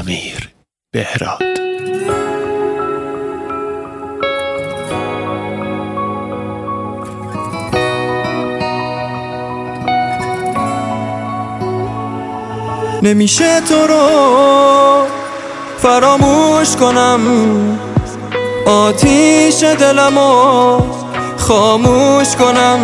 امیر بهراد. نمیشه تو رو فراموش کنم، آتیش دلمو خاموش کنم.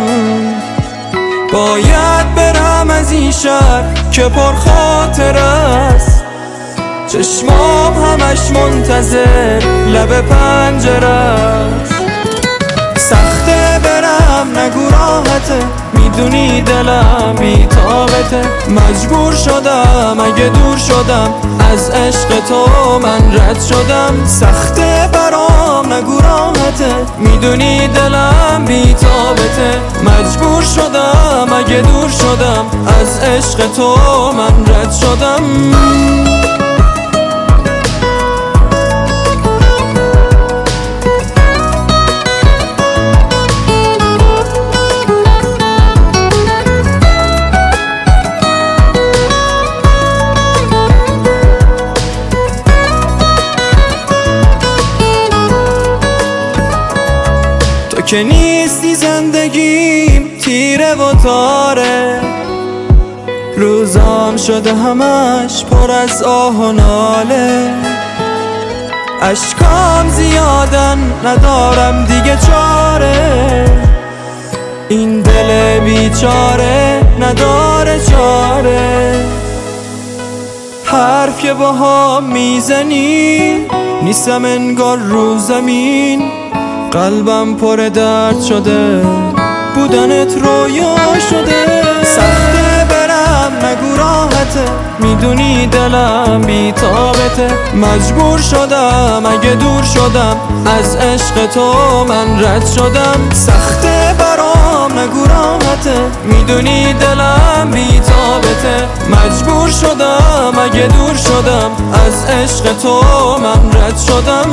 باید برم از این شهر که پر خاطر است، چشمام همش منتظر لب پنجره است. سخته برم نگو راحته، میدونی دلم بی‌طاقته. مجبور شدم اگه دور شدم، از عشق تو من رد شدم. سخته برام نگو راحته، میدونی دلم بی‌طاقته. مجبور شدم اگه دور شدم، از عشق تو من رد شدم. که نیستی زندگیم تیره و تاره، روزام شده همش پر از آه و ناله. اشکام زیادن ندارم دیگه چاره، این دل بیچاره نداره چاره. حرف که با هم میزنی نیستم انگار رو زمین. قلبم پر درد شده، بودنت رویا شده. سخته برم نگو راحته، میدونی دلم بی‌طاقته. مجبور شدم اگه دور شدم، از عشق تو من رد شدم. سخته برام نگو راحته، میدونی دلم بی‌طاقته. مجبور شدم اگه دور شدم، از عشق تو من رد شدم.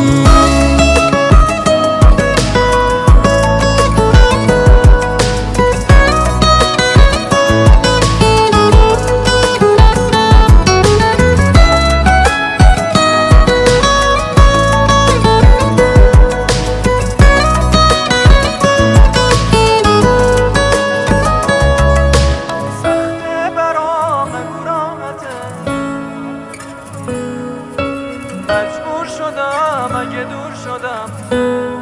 مجبور شدم اگه دور شدم.